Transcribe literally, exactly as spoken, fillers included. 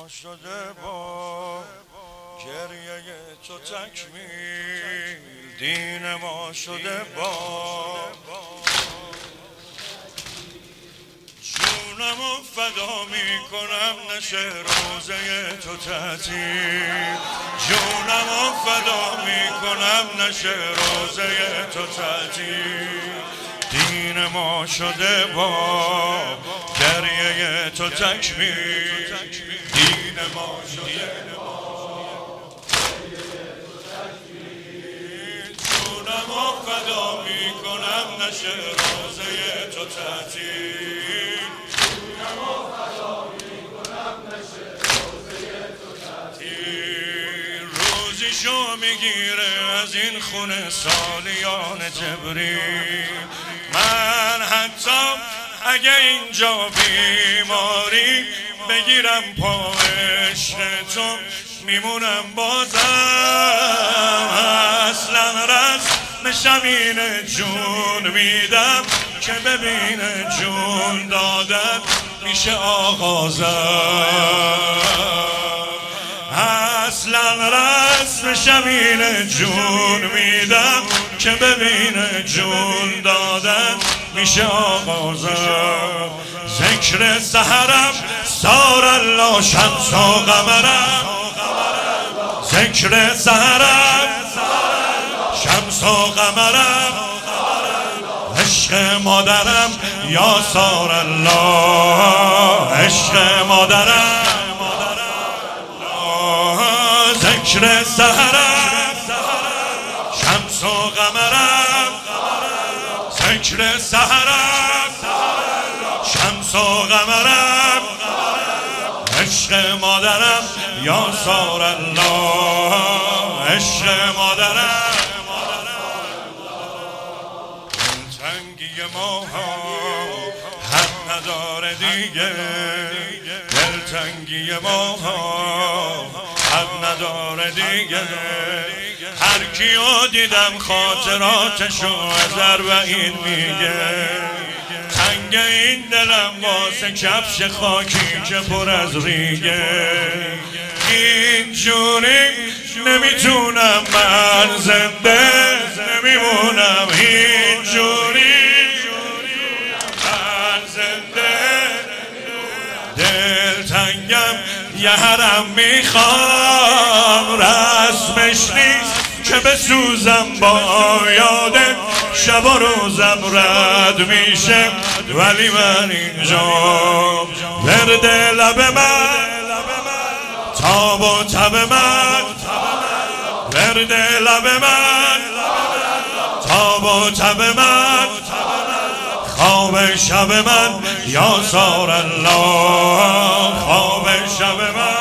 ما شده با گریه تو تکمیل، دین ما شده با جونمو فدا میکنم نشه روزه تو تعطیل، جونمو فدا میکنم نشه روزه تو تعطیل، دین ما شده با گریه تو تکمیل، دین ما شده با جونمو فدا میکنم نشه روزه تو تعطیل، جونمو فدا میکنم نشه روزه تو تعطیل، روزیشو میگیره از این خونه سالیان جبریل، من حتی اگه اینجا بیماری بگیرم پا عشق تو میمونم بازم، اصلا رسم شمین جون میدم که ببینه جون دادن میشه آغازم، اصلا رسم شمین جون میدم که ببینه جون دادن میشه آغازم، ذکر سحرم سار الله شمس و قمرم، ذکر سحرم شمس و قمرم، عشق مادرم یا سار الله، عشق مادرم ذکر سحرم شمس و قمرم، ذکر سحرم شمس و قمرم، عشق مادرم یا سار الله، عشق مادرم، دلتنگی ما حد نداره دیگه، دلتنگی ما حد نداره دیگه، هر کیو دیدم خاطراتشو از اربعین میگه، تنگ این دلم واسه کفش خاکی که پر از ریگه، اینجوری نمیتونم من زنده نمیمونم، اینجوری من زنده دلتنگم یه حرم میخوام، رسمش نیست که بسوزم با یاد شب و روزم رد میشه، ولی من اینجا ورد لب من تاب و تب من، ورد لب من تاب و تب من، خواب شب من یا سار الله، خواب شب من